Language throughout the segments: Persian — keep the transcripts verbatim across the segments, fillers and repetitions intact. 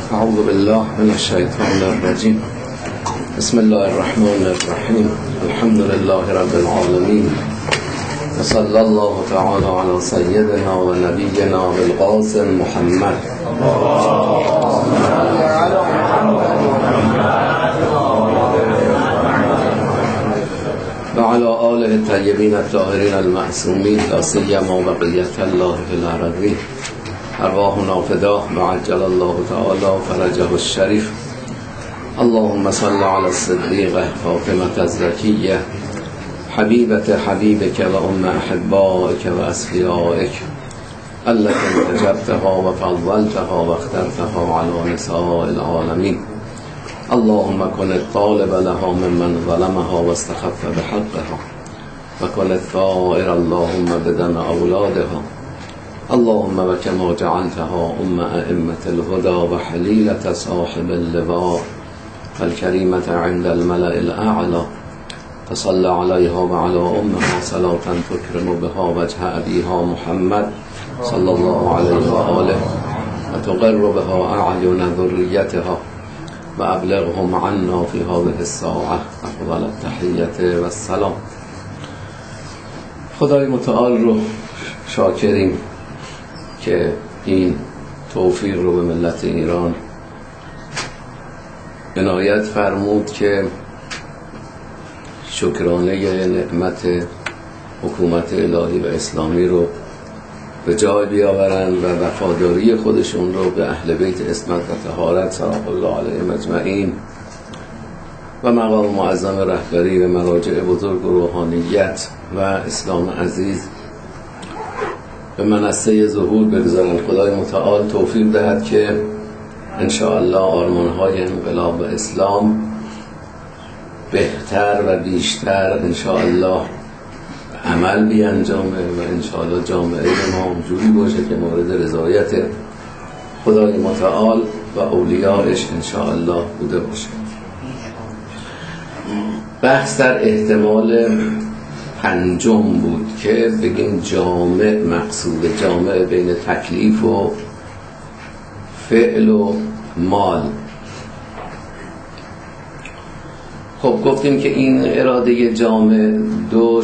اعوذ بالله من الشیطان الرجیم. بسم الله الرحمن الرحیم. الحمد لله رب العالمین و صلی الله تعالی علی سیدنا و نبینا بالقاسم محمد و علی آله الطیبین الطاهرین المعصومین لا سیما بقیة الله فی الارضین. ارواحنا فداه وعجل الله تعالی فرجه الشریف. اللهم صل على الصديقة فاطمة الزكية حبيبة حبيبك وأم أحبائك وأصفيائك التي انتجبتها وفضلتها واخترتها على نساء العالمين. اللهم كن الطالب لها ممن ظلمها واستخف بحقها وكن الثائر اللهم بدم أولادها. اللهم وكما جعلتها أم أئمة الهدى وحليلة صاحب اللواء والكريمة عند الملأ الأعلى فصل عليها وعلى أمها صلاة تكرم بها وجه أبيها محمد صلى الله عليه وآله وتقر بها أعين ذريتها وأبلغهم عنا في هذه الساعة أفضل التحية والسلام. خدای متعال رو شاکریم که این توفیق رو به ملت ایران عنایت فرمود که شکرانه نعمت حکومت الهی و اسلامی رو به جای بیاورند و وفاداری خودشون رو به اهل بیت عصمت و طهارت سلام الله علیهم اجمعین و مقام معظم رهبری و مراجع بزرگ و روحانیت و اسلام عزیز به منصه ظهور بگذارن. خدای متعال توفیق دهد که انشاءالله آرمان‌های انقلاب اسلام بهتر و بیشتر انشاءالله عمل بیانجامه و انشاءالله جامعه ما اونجوری باشه که مورد رضایت خدای متعال و اولیاءش انشاءالله بوده باشه. بحث در احتمال پنجم بود که بگیم جامع مقصود جامع بین تکلیف و فعل و مال. خب گفتیم که این اراده جامع دو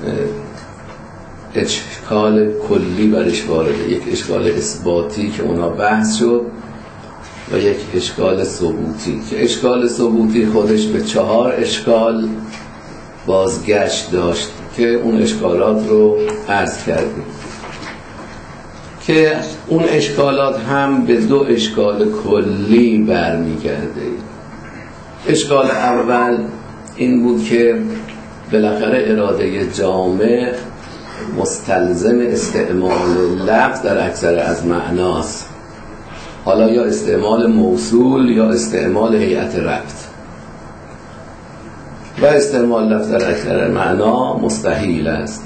اشکال کلی برش وارده، یک اشکال اثباتی که اونا بحث شد و یک اشکال ثبوتی که اشکال ثبوتی خودش به چهار اشکال بازگشت داشت که اون اشکالات رو عرض کردیم که اون اشکالات هم به دو اشکال کلی برمیگرده. اشکال اول این بود که بالاخره اراده جامع مستلزم استعمال لفظ در اکثر از معناست، حالا یا استعمال موصول یا استعمال هیئت ربط، و استعمال لفظ در اکثر معنا مستحیل است.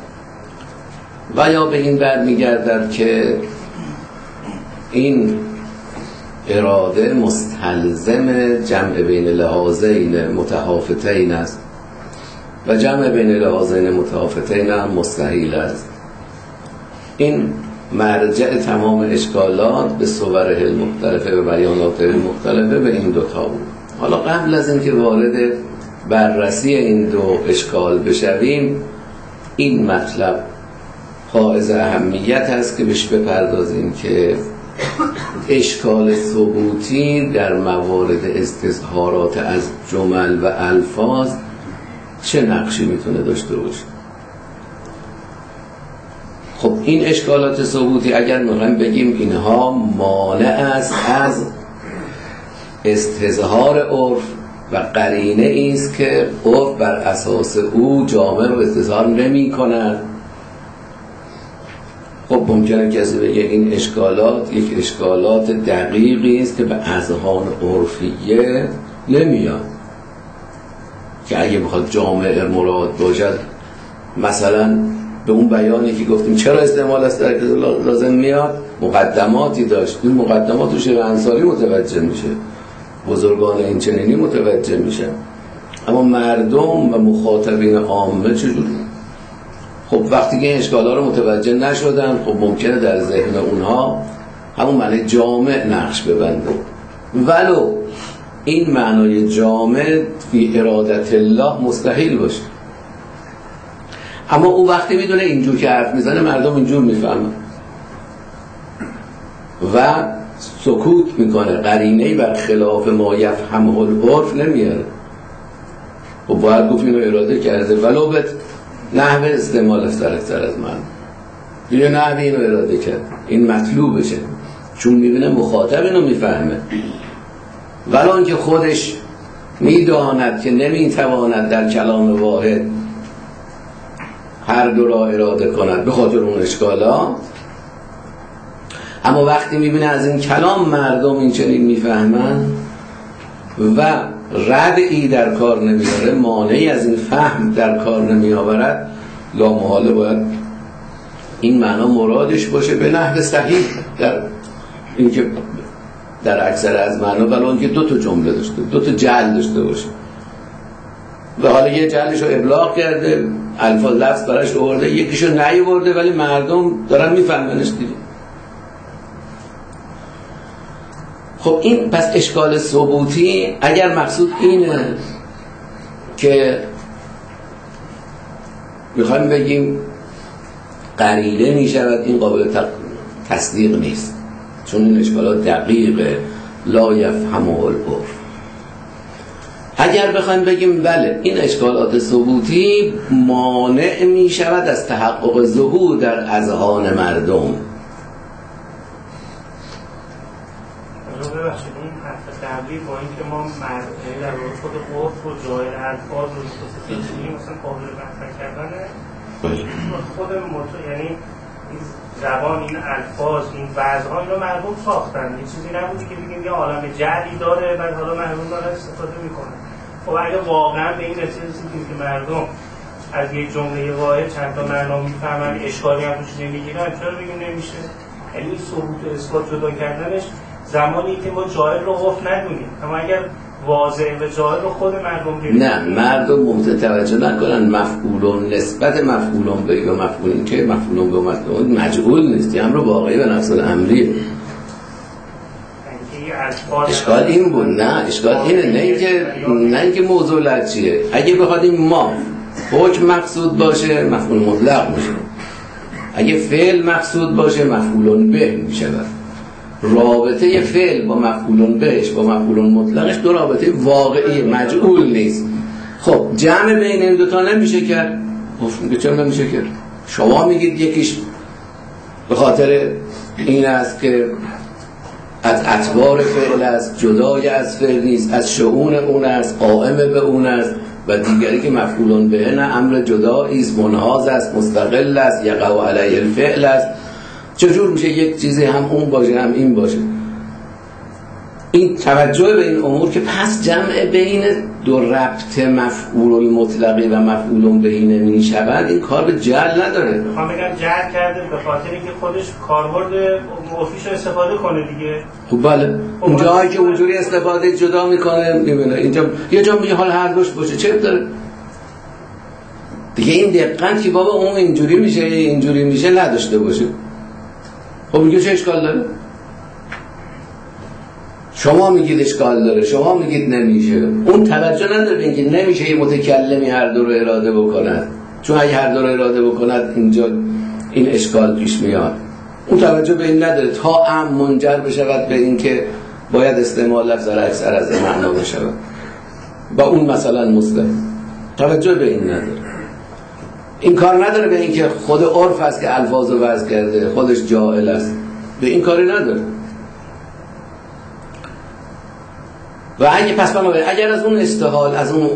و یا به این برمیگردد که این اراده مستلزم جمع بین لحاظین متحافتین است و جمع بین لحاظین متحافتین هم مستحیل است. این مرجع تمام اشکالات به صوره المختلفه و بیانات المختلفه به این دوتا بود. حالا قبل از اینکه وارد بررسی این دو اشکال بشویم، این مطلب حائز اهمیت است که بهش بپردازیم که اشکال ثبوتی در موارد استظهارات از جمل و الفاظ چه نقشی میتونه داشته باشه. خب این اشکالات ثبوتی اگر میخوایم بگیم اینها مانع است از استظهار عرف و قرینه است که عرف بر اساس او جامع رو استظهار نمی کند. خب ممکنه کسی بگه این اشکالات یک اشکالات دقیقی است که به اذهان عرفیه نمیاد، که اگه بخواد جامع مراد باشد مثلا به اون بیانی که گفتیم چرا استعمال است در لازم میاد مقدماتی داشت، این مقدمات رو شیخ انصاری متوجه میشه، بزرگان این چنینی متوجه میشه، اما مردم و مخاطبین عامه چجوری؟ خب وقتی که این اشکالات رو متوجه نشدن، خب ممکنه در ذهن اونها همون معنی جامع نقش ببنده ولو این معنای جامد فی ارادت الله مستحیل باشه، اما او وقتی میدونه اینجور که حرف میزنه مردم اینجور میفهمن و سکوت میکنه، قرینه‌ای بر خلاف ما یفهمه العرف نمیاره و باید گفت اینو اراده کرده ولو به نحو استعمال سرکتر از من یه نحوی اینو اراده کرد، این مطلوبشه چون میبینه مخاطب اینو میفهمه، ولو اینکه خودش میداند که نمیتواند در کلام واحد هر دو را اراده کند به خاطر اون اشکالا، اما وقتی میبینه از این کلام مردم این چنین میفهمن و ردعی در کار نمیاره، مانعی از این فهم در کار نمیآورد، لا محاله باید این معنا مرادش باشه به نحو صحیح در اینکه در اکثر از معنا، ولی اینکه دو تا جمله داشته، دو تا جعل داشته باشه و حالا یه جعلش رو ابلاغ کرده، الفاظ لفظ براش آورده، یکیشو نیاورده ولی مردم دارن میفهمنش دیگه. خب این پس اشکال ثبوتی اگر مقصود اینه که میخوایم بگیم قرینه میشود، این قابل تصدیق نیست چون این اشکالات دقیقه، لا یفهمه العرف. اگر بخوایم بگیم بله این اشکالات ثبوتی مانع میشود از تحقق ظهور در اذهان مردم. ببخشید اون حرف قبلی با اینکه ما مرحله در واقع خود عرف و جای الفاظ و استفاده مثلا قابل مطرح کردنه خود مطلع، یعنی این زبان، این الفاظ، این وضعها اینا مردم ساختن، این چیزی نبودی که بگیم یه عالم جعلی داره بعد حالا مردم دارن استفاده میکنن. خب اگه واقعا به این نتیجه رسیدیم که مردم از یک جمله واحد چند تا معنا میفهمن، اشکالی هم توش نمیگیرن، چرا بگیم نمیشه؟ یعنی ثبوت و اثبات جدا کردنش زمانی که ما جاهل رو عرف ندونیم، اما اگر واضح و جاهل رو خود مردم ببینیم، نه مردم متوجه نکنن مفعولون نسبت مفعولون به و مفعولین که مفعولون به مفعولون مجعول نیست، این امر واقعی و نفس الامریه. اشکال این بود، نه اشکال اینه، نه اینکه نه اینکه موضوع لفظیه. اگه بخوادیم ما حکم مقصود باشه مفعول مطلق میشه، اگه فعل مقصود باشه مفعولون به میشه. رابطه فعل با مفعولون بهش با مفعولون مطلقش دو رابطه واقعی، مجعول نیست. خب جمع بین این دوتا نمیشه کرد. خب چرا نمیشه کرد؟ شما میگید یکیش به خاطر این است که از اطوار فعل است، جدای از فعل نیست، از شؤون اون است، قائم به اون است، و دیگری که مفعولون به نه امر جدایی است، منحاز است، مستقل است، یقع علیه الفعل است. چجور میشه یک چیزی هم اون باشه هم این باشه؟ این توجه به این امور که پس جمع بین دو ربط مفعول المطلقی و مفعول بهی نمیشود، این کار به جعل نداره. میخوام بگم جعل کرده به خاطر اینکه خودش کاربرد عرفیش رو استفاده کنه دیگه. خب بله، اونجایی که اونجوری استفاده جدا میکنه میبینه اینجا یه جا میگه حال هر دوش باشه، چه داره دیگه؟ این دقت که بابا اون اینجوری میشه اینجوری میشه نداشته باشه. خب میگه چه اشکال داره؟ شما میگید اشکال داره، شما میگید نمیشه. اون توجه نداره به اینکه نمیشه یه متکلمی هر دو رو اراده بکند، چون اگه هر دو رو اراده بکند اینجا این اشکال پیش میاد. اون توجه به این نداره تا ام منجر بشود به اینکه باید استعمال لفظ را اکثر از معنا بشود با اون مثلا مصدق. توجه به این نداره. این کار نداره به اینکه خود عرف است که الفاظ رو وضع کرده، خودش جاهل است، به این کاری نداره. و اگه پس بنابراین اگر از اون استحال، از اون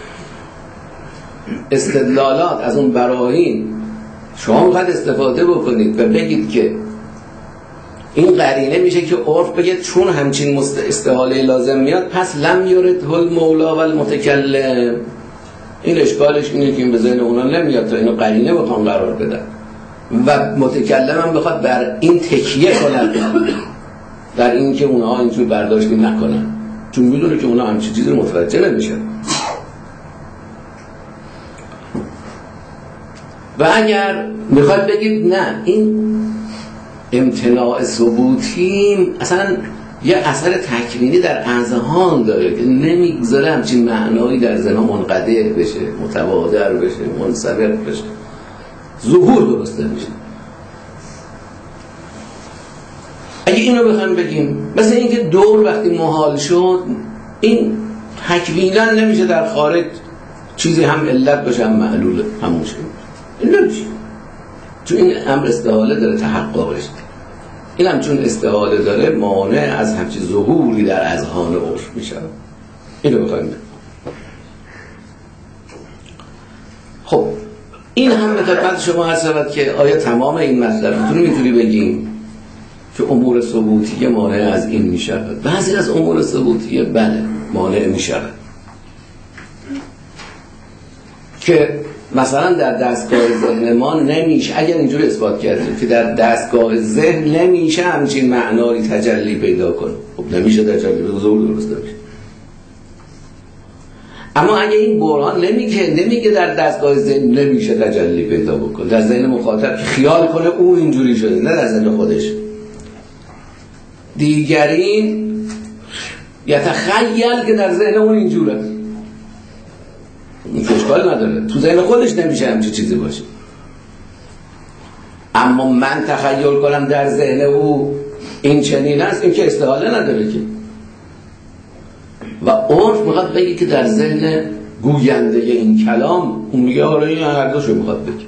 استدلالات، از اون براهین شما میخواید استفاده بکنید و بگید که این قرینه میشه که عرف بگید چون همچین استحاله لازم میاد پس لم یرد المولا و المتکلم، این اشکالش اینه که این به ذهن اونا نمیاد تا اینو قرینه بخوان قرار بدن و متکلم هم بخواد بر این تکیه کنن در این که اونها اینجور برداشتی نکنن، چون میدونه که اونا همچین چیزی رو متوجه نمیشن. و اگر میخواد بگید نه این امتناع ثبوتی اصلا یه اثر تکوینی در اذهان داره که نمیگذاره همچین معنایی در ذهن منقطع بشه، متبادر بشه، منصبر بشه، ظهور درست نمیشه. اگه اینو بخوایم بگیم مثل اینکه دور وقتی محال شد، این تکوینا نمیشه در خارج چیزی هم علت باشه هم معلول هم مشکل، این نمیشه، چون این امر استحاله داره تحققش. این هم چون استحاله داره مانع از همچین ظهوری در اذهان عرف میشه. اینو بخوایم. خب این هم به خدمت شما عرض شود که آیا تمام این مطلب میتونی بگیم که امور ثبوتیه مانع از این میشه؟ بعضی از امور ثبوتیه بله مانع میشه، که مثلا در دستگاه ذهن ما نمیشه، اگر اینجوری اثبات کردیم که در دستگاه ذهن نمیشه همچین معنایی تجلی پیدا کنه، خب نمیشه تجلی پیدا، ظهور درست نمیشه. اما اگه این برهان نمیگه نمیگه در دستگاه ذهن نمیشه تجلی پیدا بکنه، در ذهن مخاطب که خیال کنه او اینجوری شده، نه در ذهن خودش. دیگرین یتخیل که در ذهن اون اینجوره، این که اشکال نداره، تو ذهن خودش نمیشه همچین چیزی باشه. اما من تخیل کنم در ذهن او این چنین است، این که استحاله نداره که. و عرف میخواد بگی که در ذهن گوینده این کلام اون میگه آره این هر دوشو میخواد بگی.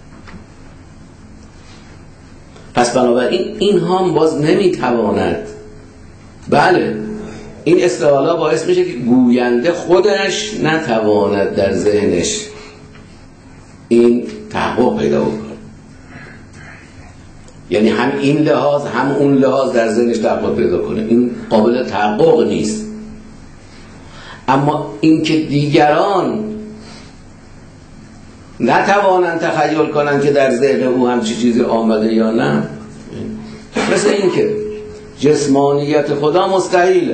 پس بنابراین این هم باز نمیتواند، بله این استحاله باعث میشه که گوینده خودش نتواند در ذهنش این تحقق پیدا بکنه، یعنی هم این لحاظ هم اون لحاظ در ذهنش تحقق پیدا کنه، این قابل تحقق نیست. اما این که دیگران نتوانند تخیل کنند که در ذهن او همچی چیزی آمده یا نه، مثل این که جسمانیت خدا مستحیله.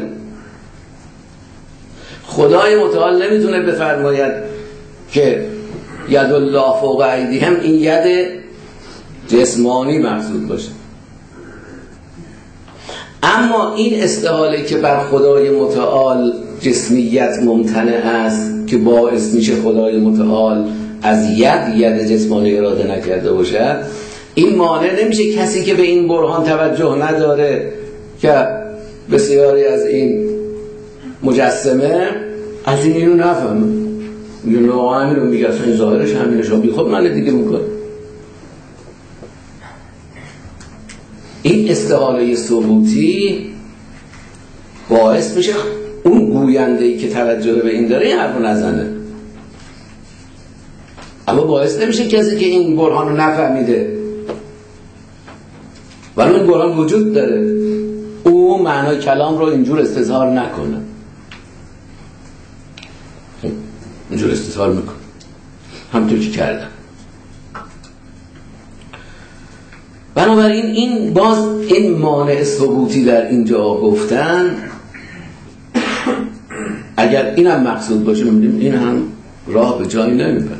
خدای متعال نمیتونه بفرماید که ید الله فوق ایدیهم این ید جسمانی مقصود باشه. اما این استحاله که بر خدای متعال جسمیت ممتنع است که باعث میشه خدای متعال از ید ید جسمانی اراده نکرده باشد، این مانع نمیشه کسی که به این برهان توجه نداره که بسیاری از این مجسمه از این اینو نفهمه، میگه نه همین رو میگه اصلا این ظاهرش همینه، شما بی خود من دیگه میکنه. این استحاله ثبوتی باعث میشه اون گوینده‌ای که توجه به این داره این حرف رو نزنه، اما باعث نمیشه کسی که این برهان رو نفهمیده ولی این برهان وجود داره او معنای کلام رو اینجور استظهار نکنه، اینجور استظهار میکنه همونطور که کردم. بنابراین این باز این مانع ثبوتی در اینجا گفتن اگر اینم مقصود باشه می‌بینیم این هم راه به جایی نمیبره. همین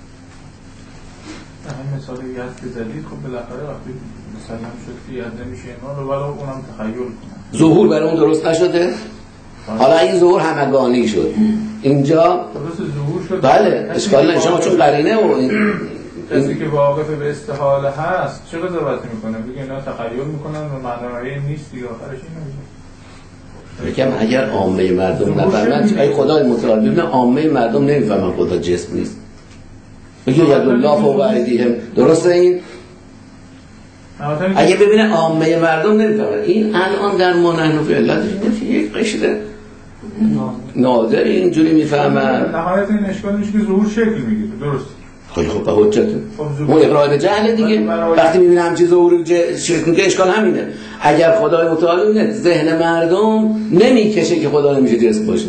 مثالی هست که زدید خب بالاخره وقتی مسلم شد که یاد نمیشه اینا رو ولی اونم تخیل کنه، ظهور برای اون درست نشده؟ حالا این ظهور همگانی شد اینجا درست ظهور شد، بله اشکال نه، شما چون قرینه و این کسی که واقف به استحاله هست چه قضاوتی میکنه؟ بگه اینا تخیل میکنن و معنایی نیست دیگه، آخرش این نمیشه. بگم اگر عامه مردم نفهمن ای خدای متعال، ببینن عامه مردم نمیفهمن خدا جسم نیست، بگه ید الله فوق ایدیهم، درسته این؟ اگه ببینه عامه مردم نمیفهمن، این الان در ما نحن فی علت یک قشر نادر اینجوری میفهمن. نهایت این اشکال میشه که ظهور شکل میگیره، درست؟ خیلی خوب به حجته اون اقرار به جهل دیگه. وقتی میبینه همچی ظهور شکل میگه اشکال همینه. اگر خدای متعال ببینه ذهن مردم نمیکشه که خدا نمیشه جسم باشه،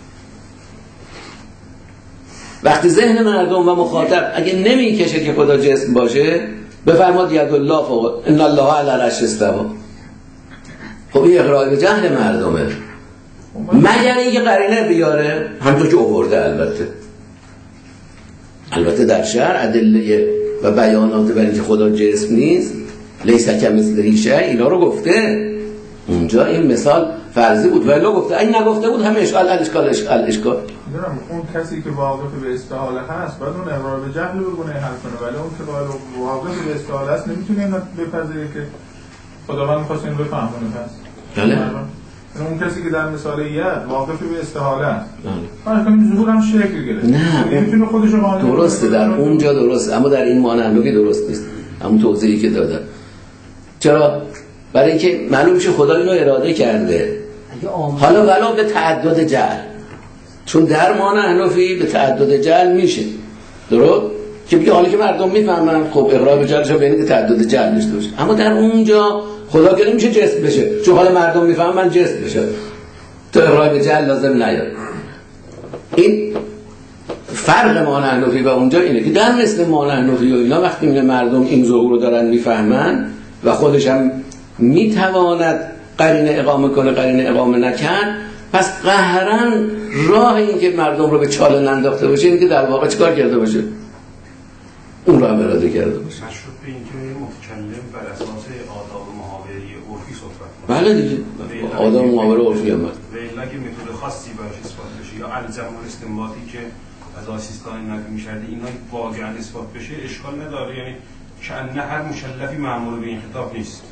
وقتی ذهن مردم و مخاطب اگه نمیکشه که خدا جسم باشه بفرماد ید الله فوق ان الله علی العرش استوى، خب این اقرار به جهل مردمه، مگر اینکه قرینه بیاره همونطور که آورده. البته البته در شرع ادله و بیانات بر اینکه خدا جسم نیست، لیس کمثله شیء، اینا رو گفته، اونجا این مثال فرضی بود ولی گفته این نگفته بود همه اشکال اشکال اشکال اشکال میدونم اون کسی که واقف به استحاله هست باید اون اقرار به جهل رو بگونه حل کنه، ولی اون که واقف به استحاله هست نمیتونه اینو بپذیره که خداوند می‌خواد اینو بفهمونه. پس بله اون کسی که در مثال یه واقف به استحاله است فرض کنیم ظهور هم شکل گرفت نه نمیتونه خودش رو قانع درسته در اونجا درسته، اما در این مانندگی درست نیست همون توضیحی که دادم. چرا؟ برای اینکه معلوم میشه خدا اینو اراده کرده، حالا ولا به تعدد جعل، چون در مانحنفی به تعدد جعل میشه درست که بگه حالا که مردم میفهمن خب اقرار به جعلش ببینید که تعدد جعل داشته باشه، اما در اونجا خدا که نمیشه جسم بشه، چون حالا مردم میفهمن جسم بشه تو اقرار به جعل لازم نیاد. این فرق مانحنفی و اونجا اینه که در مثل مانحنفی و اینا وقتی میگه مردم این ظهور رو دارن میفهمن و خودش هم میتواند قرینه اقامه کنه قرینه اقامه نکن، پس قهرن راه این که مردم رو به چاله ننداخته باشه این که در واقع چیکار کرده باشه اون رو هم اراده کرده باشه. مشروط به این که متکلم بر اساس آداب محاوره عرفی صحبت کنه. بله دیگه آداب محاوره عرفی هم هست و الا که متد خاصی براش اثبات بشه یا الزام و استنباطی که از آسیستان نبی می‌شده اینا واقعا اثبات بشه اشکال نداره، یعنی که هر مشلفی مأمور به این خطاب نیست.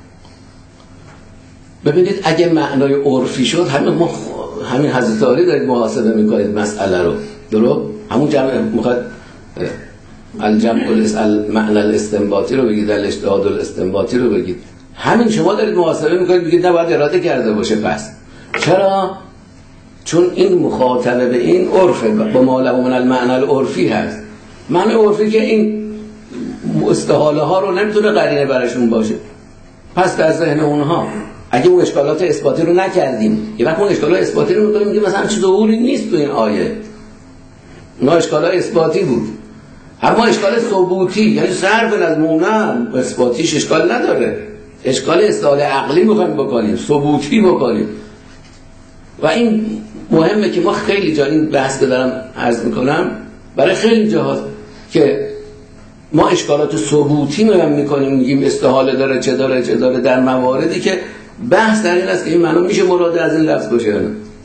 ببینید اگه معنای عرفی شد همین ما همین حضرت علی دارید محاسبه میکنید مسئله رو درست، همون جمع میخواد الجمع المعنى الاستنباطی رو بگید الاجتهاد الاستنباطی رو بگید، همین شما دارید محاسبه میکنید بگید نباید اراده کرده باشه. پس چرا؟ چون این مخاطبه به این عرفه با ما له من المعنى العرفی هست، معنی عرفی که این استحاله ها رو نمیتونه قرینه برشون باشه. پس در ذهن اونها اگه اون اشکالات اثباتی رو نکردیم یه وقت اون اشکالات اثباتی رو میکنیم میگه مثلا چیز ظهوری نیست تو این آیه، اونا اشکالات اثباتی بود، اما اشکال ثبوتی یعنی صرف از مونم اثباتیش اشکال نداره، اشکال استدلال عقلی میخوایم بکنیم ثبوتی بکنیم. و این مهمه که ما خیلی جا این بحث که دارم عرض میکنم برای خیلی جاها که ما اشکالات ثبوتی میگم میکنیم میگیم استحاله داره چه داره چه داره در مواردی که بحث در این است که این معنی میشه مراد از این لفظ باشه.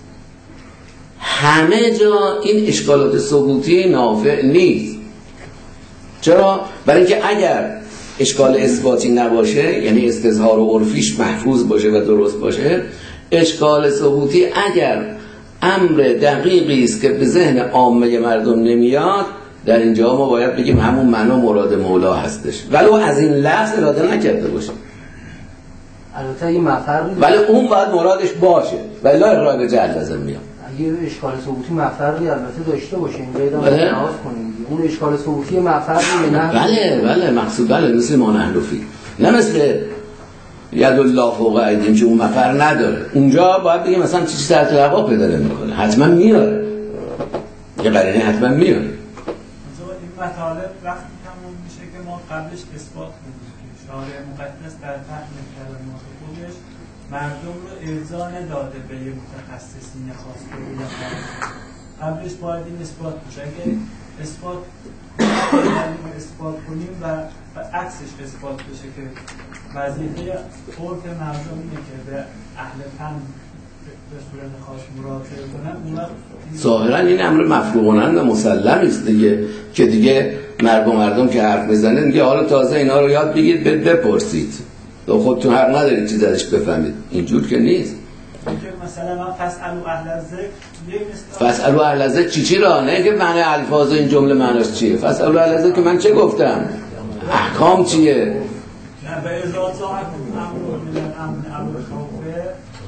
همه جا این اشکالات ثبوتی نافع نیست. چرا؟ برای اینکه اگر اشکال اثباتی نباشه یعنی استظهار و عرفیش محفوظ باشه و درست باشه، اشکال ثبوتی اگر امر دقیقی است که به ذهن عامه مردم نمیاد، در اینجا ما باید بگیم همون معنا مراد مولا هستش ولو از این لفظ اراده نکرده باشه. البته این مفرقی ولی اون باید مرادش باشه ولی لا اقرار به جهل لازم میاد. اگه اشکال ثبوتی مفرقی البته داشته باشه این قید هم لحاظ کنیم اون اشکال ثبوتی مفرقی نه. بله بله مقصود بله مثل مانحنفی، نه مثل ید الله فوق ایدیهم که اون مفر نداره. اونجا باید بگیم مثلا چیزی سر تلقا پیدا نمیکنه، حتما میاره یه قرینه حتما میاره. این مطالب وقتی تموم میشه که ما قبلش اثبات کنیم که شارع مقدس در فهم کلمات خودش مردم رو ارجاع نداده به یه متخصصین خاص به اون قبلش باید این اثبات بشه. اگه اثبات اثبات کنیم و عکسش اثبات بشه که وظیفه عرف مردم اینه که به اهل فن به صورت خاص مراجعه کنن، اون وقت ظاهرا این امر مفروغانند و مسلمی است دیگه که دیگه مردم مردم که حرف میزنه دیگه حالا تازه اینا رو یاد بگیرید بپرسید تو خودتون حق ندارید چیز ازش بفهمید، اینجور که نیست. مثلا من فاسالوا اهل الذکر فاسالوا اهل الذکر چی چی را نه که معنی الفاظ این جمله معناش چیه؟ فاسالوا اهل الذکر که من چه گفتم؟ احکام چیه؟ نه به ازاد ظاهر امر من امر خوفه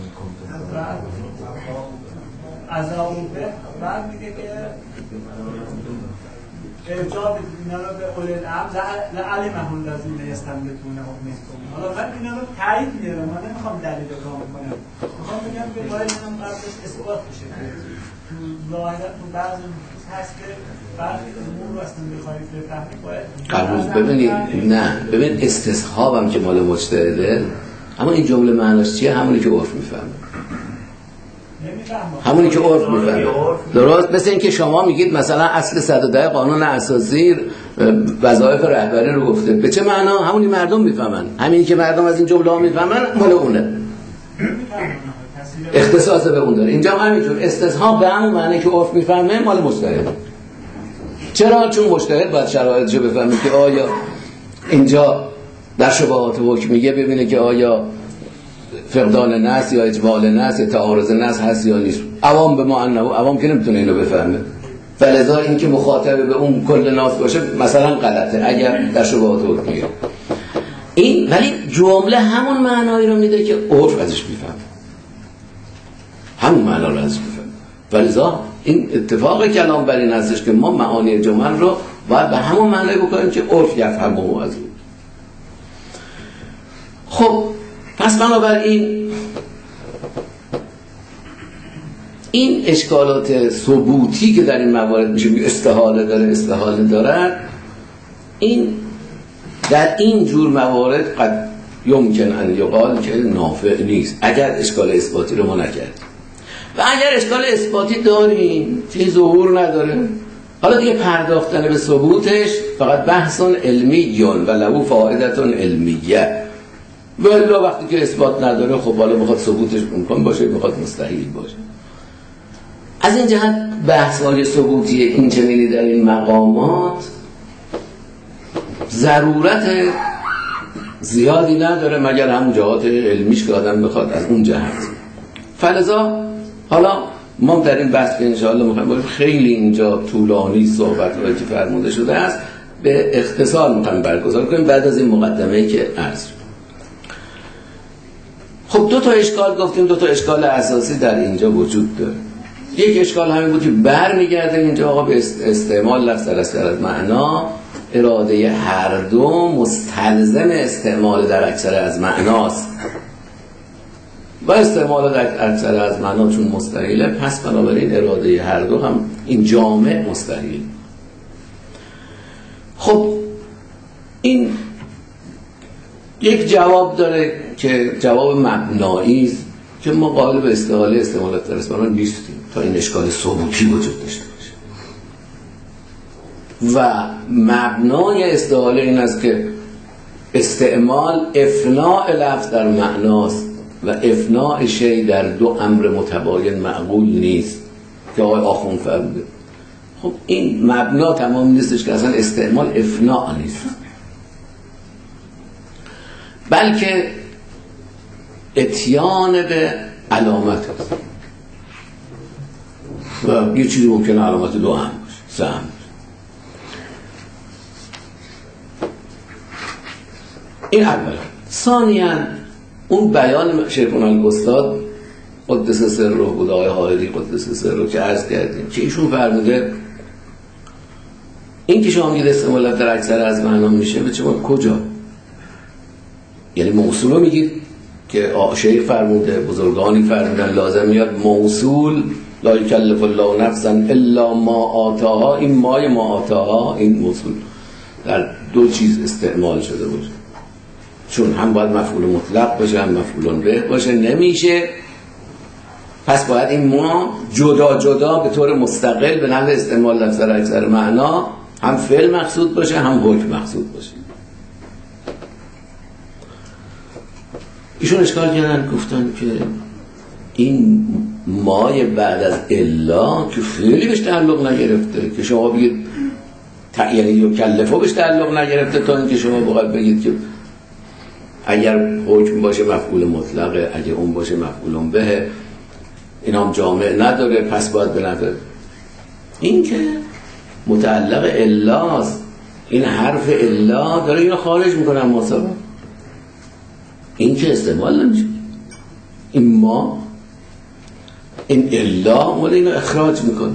عذاب به بعد میگه که ارجاع اینا رو به اول الامر لعلمه الذین یستنبطونه منکم. حالا من اینا رو تایید میارم، من نمیخوام دلیل اقام کنم، میخوام بگم که باید اینم قبلش اثبات بشه که ظاهرا تو بعضی نصوص هست که بعضی امور رو اصلا بخواید بفهمید باید قبول. ببینید نه ببین استصحابم که مال مجتهده، اما این جمله معناش چیه؟ همونی که عرف میفهمه، همونی که عرف میفهمه. درست مثل این که شما میگید مثلا اصل صد و ده قانون اساسی وظایف رهبری رو گفته، به چه معنا؟ همونی مردم میفهمن، همینی که مردم از این جمله ها میفهمن مال اونه. اختصاص به اون داره. اینجا هم همینجور استثناء به همون معنی که عرف میفهمه مال مجتهد. چرا؟ چون مجتهد باید شرایطشو بفهمه که آیا اینجا در شبهات حکمیه ببینه که آیا فقدان نص یا اجمال نص یا تعارض نص هست یا نیست. عوام به ما انه عوام که نمیتونه اینو بفهمه، فلذا این که مخاطب به اون کل ناس باشه مثلا غلطه اگر در شبهات حکمیه این، ولی جمله همون معنایی رو میده که عرف ازش میفهمه، همون معنا رو ازش میفهمه. فلذا این اتفاق کلام بر این هستش که ما معانی جمل رو باید به همون معنی بکنیم که عرف یفهمه از اون. خب پس بنابراین این اشکالات ثبوتی که در این موارد میشه استحاله داره استحاله دارد، این در این جور موارد قد یمکن ان یقال که نافع نیست اگر اشکال اثباتی رو ما نکردیم. و اگر اشکال اثباتی داریم که ظهور نداره، حالا دیگه پرداختن به ثبوتش فقط بحث علمی و له فائدة علمیه. ولی وقتی که اثبات نداره خب حالا بخواد ثبوتش ممکن باشه بخواد مستحیل باشه. از این جهت بحث‌های ثبوتی این چنینی در این مقامات ضرورت زیادی نداره مگر هم جهات علمیش که آدم بخواد از اون جهت. فلذا حالا ما در این بحث که انشاءالله میخوایم خیلی اینجا طولانی صحبت‌هایی که فرموده شده است به اختصار میخوایم برگزار کنیم بعد از این مقدمه‌ای که عرض. خب دو تا اشکال گفتیم، دو تا اشکال اساسی در اینجا وجود داره. یک اشکال همین بود که برمیگرده اینجا آقا به استعمال لفظ در اصل از معنا، اراده هر دو مستلزم استعمال در اکثر از معناست و استعمال در اکثر از معنا چون مستحیله، پس بنابراین اراده هر دو هم این جامع مستحیل. خب این یک جواب داره که جواب مبنایی است که ما قائل به استحاله استعمالات در اسم نیستیم تا این اشکال ثبوتی وجود داشته باشه. و مبنای استحاله این است که استعمال افناء لفظ در معناست و افناء شیء در دو امر متباین معقول نیست که آقای آخوند فرموده. خب این مبنا تمام نیستش که اصلا استعمال افناء نیست، بلکه اتیان به علامت هست و یه چیزی ممکنه علامت دو هم باشه سه هم باشه. این اولا. ثانیاً اون بیان شیخ الگستاد قدس سر رو بود آقای حائری قدس سر رو که عرض کردیم که ایشون فرموده این که شما میگید استعمالات در اکثر از معنا میشه به چه کجا؟ یعنی موصول رو میگید که شیخ فرموده بزرگانی فرمودن لازم میاد موصول لا یکلف الله نفسا الا ما آتاها، این مای ما آتاها این موصول در دو چیز استعمال شده باشه، چون هم باید مفعول مطلق باشه هم مفعول به باشه، نمیشه. پس باید این ما جدا جدا به طور مستقل به نحو استعمال لفظ در اکثر معنا هم فعل مقصود باشه هم حکم مقصود باشه. ایشون اشکال کردن گفتن که این مای بعد از الا که خیلی بهش تعلق نگرفته که شما بگید یعنی یکلفه بهش تعلق نگرفته تا اینکه شما باید بگید که اگر حکم باشه مفعول مطلقه، اگر اون باشه مفعول به، این هم جامع نداره پس باید بنفع. این که متعلق الاست، این حرف الا داره اینو خارج میکنه هم مصابه، این که استعمال نمیشه. این ما این الا مال اینو اخراج میکنه.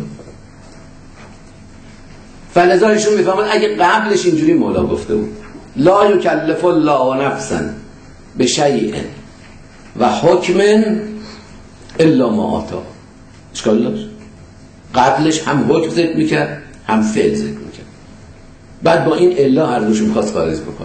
فلذا ایشون میفهمد اگه قبلش اینجوری مولا گفته بود لا یکلف الله نفسا بشیء و حکم الا ما آتا، اشکال داشت؟ قبلش هم حکم ذکر میکرد هم فعل ذکر میکرد، بعد با این الا هر دوشون میخواست خارج بکنه.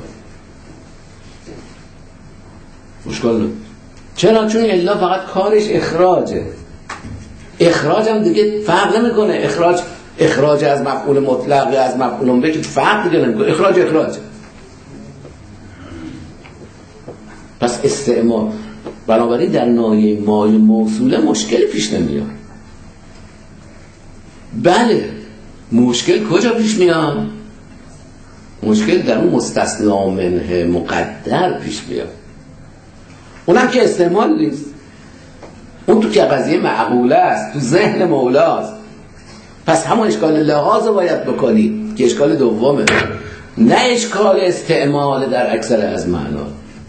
مشکل نه. چرا؟ چون الا فقط کارش اخراجه. اخراج هم دیگه فرق نمیکنه، اخراج اخراج از مفعول مطلق از مفعول به که فرق دیگه نمیکنه، اخراج اخراجه. پس استعمال بنابراین در ناحیه مای موصوله مشکلی پیش نمیاد. بله مشکل کجا پیش میاد؟ مشکل در اون مستثنا منه مقدر پیش میاد، اونم که استعمال نیست، اون تو که قضیه معقوله است، تو ذهن مولاست. پس همون اشکال لحاظ باید بکنی که اشکال دومه، نه اشکال استعمال در اکثر از معنا.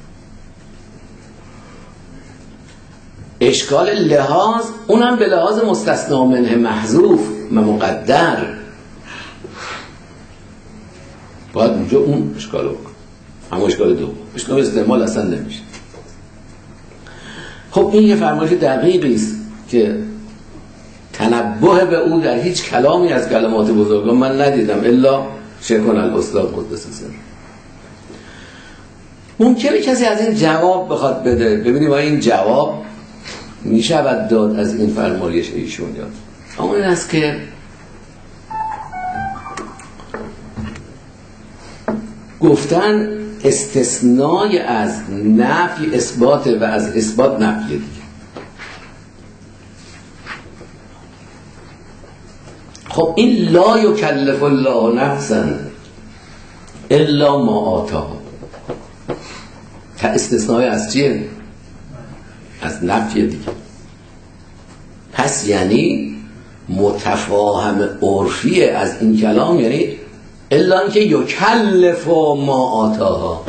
اشکال لحاظ اونم به لحاظ مستثنا منه محذوف و مقدر باید اونجا اون اشکال رو بکن، همون اشکال دوم. اشکال استعمال اصلا نمیشه. خب این یه فرمایش دقیقی است که تنبه به او در هیچ کلامی از کلمات بزرگان من ندیدم الا شیخنا الاستاد قدس سره. ممکنه کسی از این جواب بخواد بده، ببینیم آیا این جواب میشود داد از این فرمایش ایشون یا اما این است که گفتن استثنای از نفی اثبات و از اثبات نفی دیگه. خب این لا یکلف الله نفسا الا ما آتاها، تا استثنای از چیه؟ از نفی دیگه. پس یعنی متفاهم عرفی از این کلام یعنی الا اینکه یکلف ما آتاها.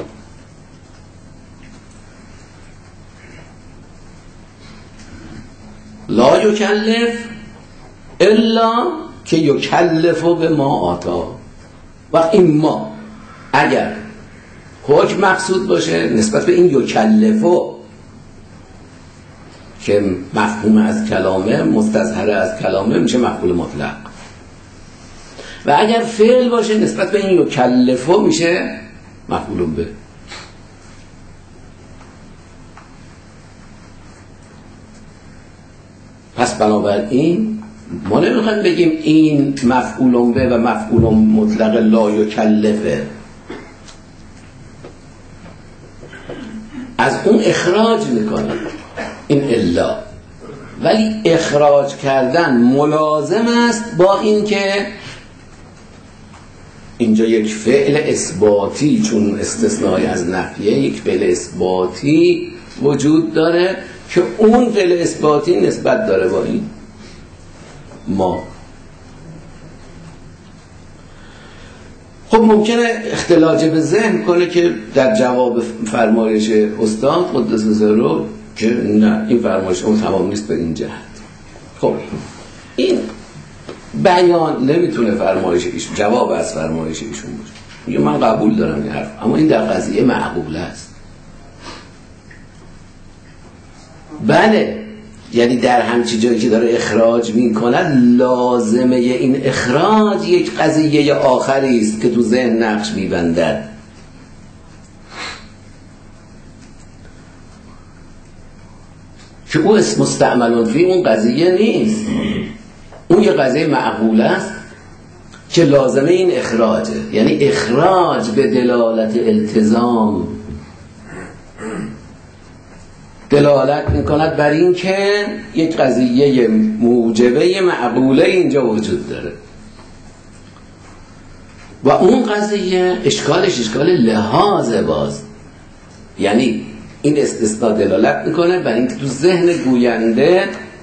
لا یکلف الا که یکلف به ما آتا. و این ما اگر حکم مقصود باشه نسبت به این یکلفو که مفهوم از کلامه مستظهر از کلامه میشه مفعول مطلق، و اگر فعل باشه نسبت به این یکلفو میشه مفعول به. پس بنابراین ما نمیخوایم بگیم این مفعول به و مفعول مطلق لا یکلفه، از اون اخراج میکنه این الا، ولی اخراج کردن ملازم است با این که اینجا یک فعل اثباتی، چون استثنای از نفیه، یک فعل اثباتی وجود داره که اون فعل اثباتی نسبت داره با این ما. خب ممکنه اختلاج به ذهن کنه که در جواب فرمایش استاد قدس سره که نه این فرمایش اون تمام نیست به این جهت. خب این بیان نمیتونه فرمایش ایشون جواب از فرمایش ایشون باشه. میگه من قبول دارم این حرف، اما این در قضیه معقوله است. بله یعنی در همچی جایی که داره اخراج میکند لازمه این اخراج یک قضیه آخری است که تو ذهن نقش میبندد. که او اسم مستعملون فی اون قضیه نیست، اون یه قضیه معقوله است که لازمه این اخراجه، یعنی اخراج به دلالت التزام دلالت میکند بر این که یک قضیه موجبه معقوله اینجا وجود داره و اون قضیه اشکالش اشکال لحاظ باز، یعنی این استثناء دلالت میکنه بر این که تو ذهن گوینده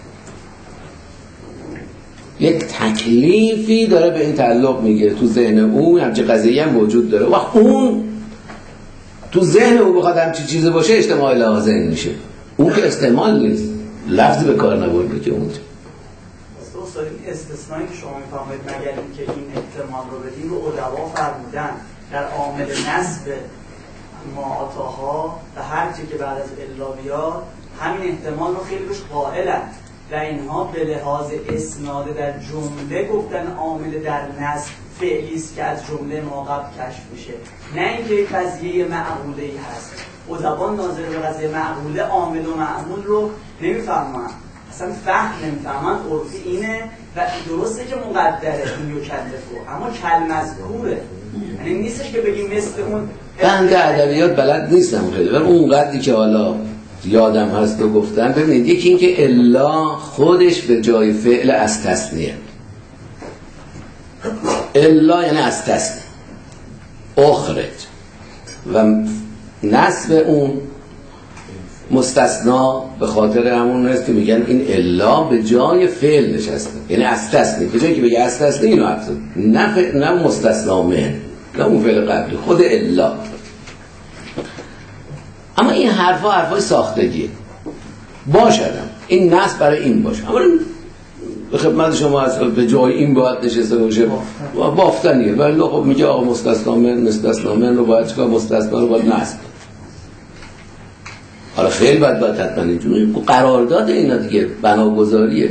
یک تکلیفی داره به این تعلق میگیره، تو ذهن اون همچه قضیه هم وجود داره و اون تو ذهن او بخواد همچی چیزی باشه اجتماع لازم میشه، اون که استعمال نیست، لفظی به کار نبرده که اونجا. استاد این استثنایی که شما میفرمایید مگر اینکه این احتمال رو بدیم رو علما فرمودن در عامل نسب معاطاها و هر چی که بعد از الا بیاد همین احتمال رو خیلی بهش قائلن و اینها به لحاظ اسناد در جمله گفتن عامل در نسب فعلی است که از جمله ما قبل کشف میشه، نه اینکه یک قضیه معقوله‌ای هست. ادبان ناظر به قضیه معقوله عامل و معمول رو نمیفهمن، اصلا فهم نمیفهمن. عرفی اینه و درسته که مقدره این یکلفو، اما کلمذکوره، یعنی نیستش که بگیم مثل اون بنده ادبیات بلد نیستم خیلی، ولی اون قدری که حالا یادم هست و گفتن. ببینید یکی این که الا خودش به جای فعل از تثنیه، الا یعنی از تثنیه، اخرج و نصب اون مستثنا به خاطر همون هست که میگن این الا به جای فعل نشسته، یعنی از تثنیه، به جایی که بگه از تثنیه اینو حفظ نه ف... نه مستثنا منه، نه اون فعل قبلی، خود الا. اما این حرفا حرفای ساختگیه. باشدم این نصب برای این باشه، اما به خدمت شما اصلا به جای این باید نشسته باشه بافتنیه. ولی خب میگه آقا مستثنا من، مستثنا من رو باید چکار، مستثنا رو باید نصب. حالا فعل باید باید حتما اینجوری قرارداد اینا دیگه، بناگذاریه.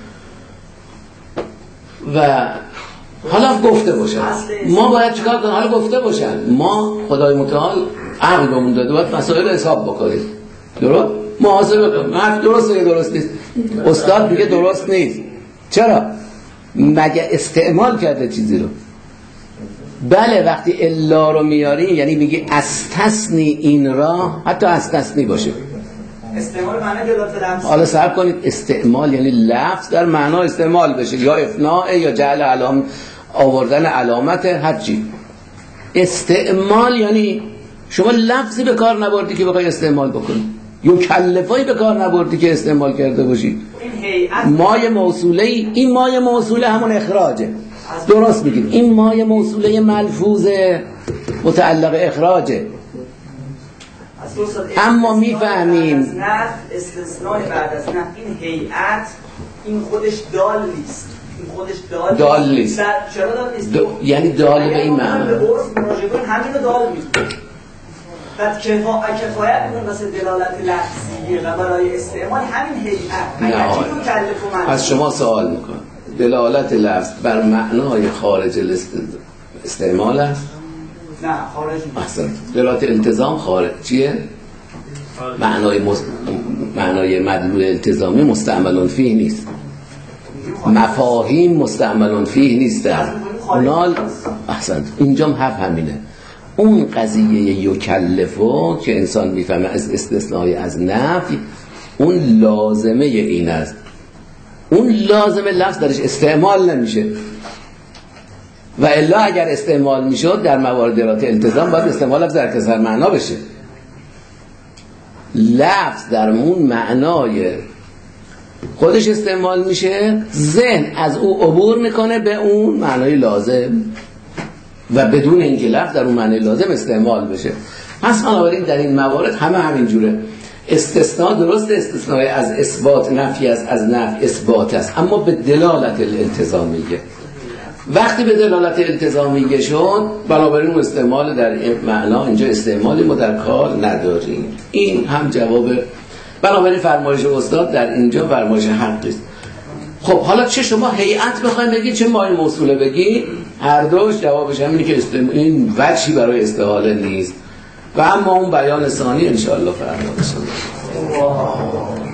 و حالا گفته باشن ما باید چکار کنیم؟ حالا گفته باشن ما خدای متعال عقل بهمون داده باید مسائل حساب بکنیم، درست؟ محاسبه کنیم. حرف درسته یا درست نیست؟ استاد میگه درست نیست. چرا؟ مگه استعمال کرده چیزی رو؟ بله وقتی الا رو میاری یعنی میگی استثنی این را، حتی استثنی باشه استعمال معنی دلالت لفظ. حالا صبر کنید، استعمال یعنی لفظ در معنا استعمال بشه، یا افناء یا جعل علام، آوردن علامت، هر چی. استعمال یعنی شما لفظی به کار نبردی که بخوای استعمال بکنی، یا کلفایی به کار نبردی که استعمال کرده باشی. این هیئت مای موصوله، این مای موصوله همون اخراجه، درست میگیم. این مای موصوله ملفوظه متعلق اخراجه. اما میفهمیم استثناء بعد از نه این هیئت این خودش دال نیست، این خودش دال, دال نیست. چرا دال نیست؟ دو... یعنی دال به این معنی به عرف مراجعه کنیم همین رو دال میگه. بعد کفا... کفایت میکنه واسه دلالت لفظیه و برای استعمال همین هیئت. نه از شما سوال میکنم، دلالت لفظ بر معنای خارج استعمال است؟ نه خارج نیست. احسن. دلالت التزام خارج چیه؟ معنای مز... معنای مدلول التزامی مستعملون فیه نیست، مفاهیم مستعملون فیه نیست. در نال احسن اینجا هم حرف همینه. اون قضیه یکلفو که انسان میفهمه از استثنای از نفی، اون لازمه این است، اون لازمه لفظ درش استعمال نمیشه. و الا اگر استعمال میشد در موارد دلالت التزام باید استعمال لفظ در کسر معنا بشه. لفظ در اون معنای خودش استعمال میشه، ذهن از او عبور میکنه به اون معنای لازم و بدون اینکه لفظ در اون معنای لازم استعمال بشه. پس بنابراین در این موارد همه همین جوره. استثناء درست، استثناء از اثبات نفی است، از نفی اثبات است، اما به دلالت الالتزامیه. وقتی به دلالت التزامیه شد بنابراین استعمال در این معنا اینجا استعمالی ما در کار نداریم. این هم جواب بنابراین فرمایش استاد در اینجا فرمایش حقی است. خب حالا چه شما هیئت بخواید بگید چه مای موصوله بگید، هر دوش جوابش همینه که استعمال این وجهی برای استحاله نیست. و اما اون بیان ثانی ان شاء الله فرمایش